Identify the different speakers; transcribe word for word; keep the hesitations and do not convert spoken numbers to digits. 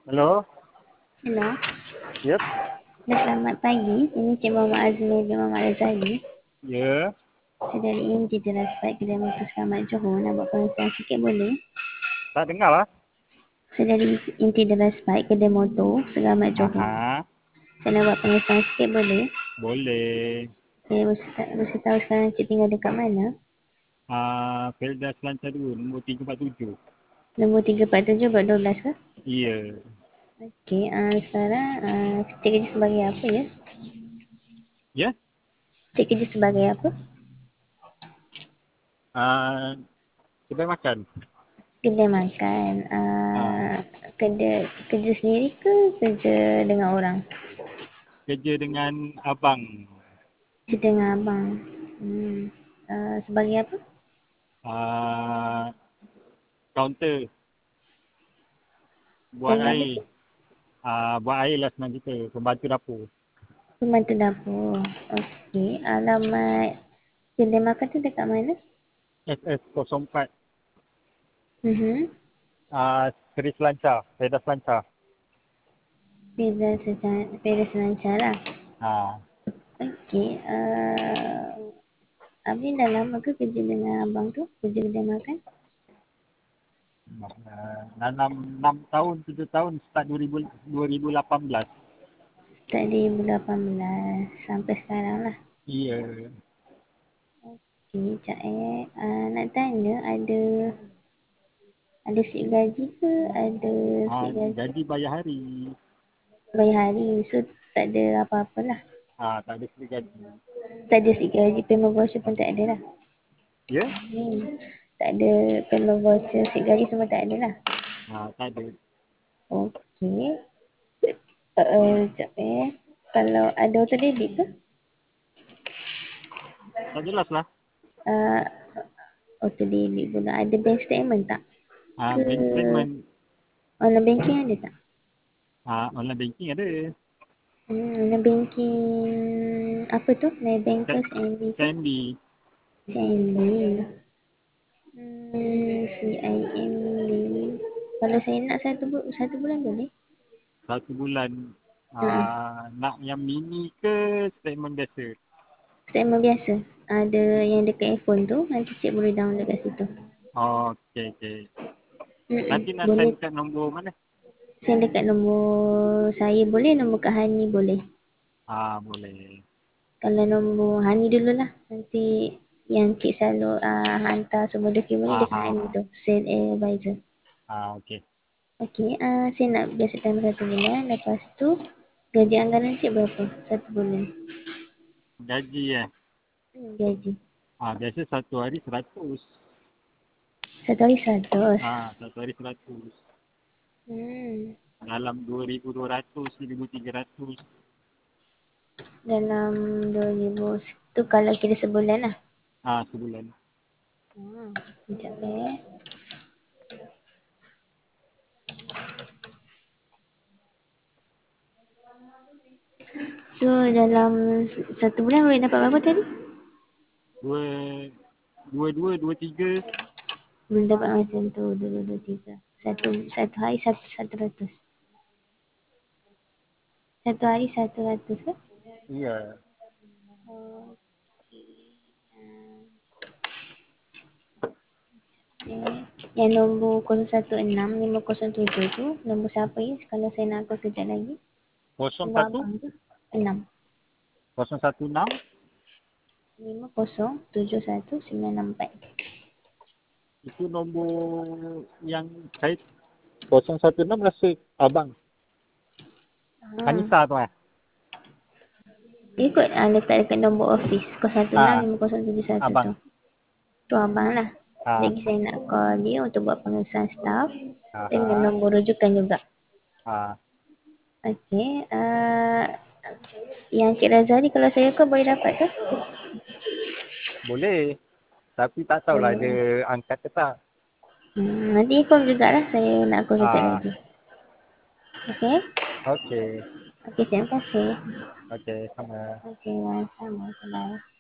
Speaker 1: Halo,
Speaker 2: Hello,
Speaker 1: yep,
Speaker 2: selamat pagi. Ini Cik Muhammad Azmi bin Muhammad Razali.
Speaker 1: ya,
Speaker 2: Saya dari Inti Teras Baik Kedai Motor Selamat Johor. Nak buat pemeriksaan sikit boleh?
Speaker 1: tak dengar lah.
Speaker 2: Saya dari Inti Teras Baik Kedai Motor Selamat Johor.
Speaker 1: Aha,
Speaker 2: Saya nak buat pemeriksaan sikit boleh?
Speaker 1: boleh.
Speaker 2: Saya mesti, mesti tahu sekarang Cik tinggal dekat mana?
Speaker 1: Ah, Felda Selancar dua, nombor tiga empat tujuh.
Speaker 2: Nombor tiga empat tujuh buat dua belas ke?
Speaker 1: Iya.
Speaker 2: Okey, uh, sekarang uh, Cik kerja sebagai apa ya?
Speaker 1: Ya?
Speaker 2: Cik kerja sebagai apa?
Speaker 1: Ah, kedai makan.
Speaker 2: Kedai makan.
Speaker 1: Ah,
Speaker 2: Uh, kerja, kerja sendiri ke kerja dengan orang?
Speaker 1: kerja dengan abang.
Speaker 2: Cerita dengan abang. Hmm. Uh, sebagai apa?
Speaker 1: Ah, kaunter buat
Speaker 2: Sebagai apa
Speaker 1: air.
Speaker 2: tu?
Speaker 1: Ah, buat air lah senang kita, pembantu dapur.
Speaker 2: Pembantu dapur. Okey. Alamat kedai makan tu dekat mana?
Speaker 1: S S kosong empat.
Speaker 2: Mhm.
Speaker 1: Ah, Seri Selancar, Felda Selancar.
Speaker 2: Pizza secara Pizza selancar lah.
Speaker 1: Ah,
Speaker 2: Okey. Uh, Abi dah lama ke kerja dengan abang tu? Kerja kedai makan?
Speaker 1: ah, enam enam tahun, tujuh tahun, start dua ribu, dua ribu lapan belas.
Speaker 2: Start dari dua ribu lapan belas sampai sekarang lah.
Speaker 1: Iya.
Speaker 2: Okey. Sekejap eh. Uh, nak tanya ada ada sip gaji ke? Ada
Speaker 1: Ah,
Speaker 2: sip gaji?
Speaker 1: gaji bayar hari.
Speaker 2: Bayar hari. So tak ada apa-apa lah.
Speaker 1: Ah, tak ada sedih gaji.
Speaker 2: Tak ada sip gaji, payment voucher pun tak ada lah.
Speaker 1: Ya?
Speaker 2: Hmm. Tak ada payment voucher, sip gaji semua tak ada lah.
Speaker 1: Ah, tak ada.
Speaker 2: Okey. Uh, uh, sekejap eh. Kalau ada auto debit ke?
Speaker 1: Tak jelas lah.
Speaker 2: Uh, Auto debit pula. Ada bank statement tak?
Speaker 1: Ah,
Speaker 2: Ke
Speaker 1: bank statement.
Speaker 2: online banking ada tak?
Speaker 1: Ah, online banking ada.
Speaker 2: Hmm, online banking apa tu? Maybank ke? C I M B ke?
Speaker 1: C I M B.
Speaker 2: C I M B. Hmm, C I M B. Kalau saya nak satu, bu- satu bulan boleh?
Speaker 1: Satu bulan.
Speaker 2: Hmm.
Speaker 1: Ah, nak yang mini ke statement biasa?
Speaker 2: Statement biasa. Ada yang dekat handphone tu. Nanti cik boleh download kat situ.
Speaker 1: Oh, okey, okey.
Speaker 2: Mm-mm.
Speaker 1: Nanti nak
Speaker 2: Boleh
Speaker 1: send kat nombor mana?
Speaker 2: send dekat nombor saya boleh. Nombor Kak Hani boleh.
Speaker 1: Ah, boleh.
Speaker 2: Kalau nombor Hani dululah. Nanti yang cik selalu uh, hantar semua dokumen ni
Speaker 1: Ah,
Speaker 2: dekat
Speaker 1: ah,
Speaker 2: Hani
Speaker 1: ah.
Speaker 2: tu. Send advisor.
Speaker 1: Ah, okey.
Speaker 2: Okey. Uh, saya nak biasa time satu bulan. Lepas tu gaji anggaran cik berapa? Satu bulan.
Speaker 1: Gaji eh.
Speaker 2: Hmm, gaji.
Speaker 1: Ah, biasa satu hari seratus.
Speaker 2: Satu hari seratus.
Speaker 1: Ah, satu hari seratus.
Speaker 2: Hmm.
Speaker 1: Dalam dua ribu dua ratus, dua ribu tiga ratus.
Speaker 2: Dalam dua ribu tu kalau kira sebulan lah.
Speaker 1: Ah, sebulan.
Speaker 2: Hmm, sekejap eh. So dalam satu bulan boleh dapat berapa tadi?
Speaker 1: Dua, dua, dua, dua, tiga.
Speaker 2: Boleh dapat macam tu, dua, dua, dua, tiga. Satu, satu hari satu, satu ratus. Satu hari satu ratus ke?
Speaker 1: Iya.
Speaker 2: Okey. Eh, yang nombor kosong satu enam lima kosong tujuh tu, nombor siapa ya? Kalau saya nak call kejap lagi.
Speaker 1: Kosong
Speaker 2: Nombor
Speaker 1: satu,
Speaker 2: abang tu, enam.
Speaker 1: kosong satu enam.
Speaker 2: lima kosong tujuh satu sembilan enam empat.
Speaker 1: Itu nombor yang saya kosong satu enam rasa abang.
Speaker 2: Ha.
Speaker 1: Anissa tu eh.
Speaker 2: Ikut uh, letak dekat nombor office kosong satu enam
Speaker 1: Ah,
Speaker 2: lima kosong tujuh satu tu.
Speaker 1: abang.
Speaker 2: Tu abang lah.
Speaker 1: Ah,
Speaker 2: Lagi saya nak call dia untuk buat pemeriksaan staff dan dengan
Speaker 1: ah,
Speaker 2: nombor rujukan juga.
Speaker 1: ah.
Speaker 2: Okey. Uh, yang Cik Razali kalau saya call boleh dapat ke?
Speaker 1: Boleh. Tapi tak tahulah
Speaker 2: Boleh.
Speaker 1: dia angkat ke tak.
Speaker 2: Hmm, nanti inform jugalah saya nak call kejap
Speaker 1: Ah,
Speaker 2: lagi. Okey.
Speaker 1: okey.
Speaker 2: Okey, terima kasih.
Speaker 1: Okey, sama.
Speaker 2: Okey, sama. Bye.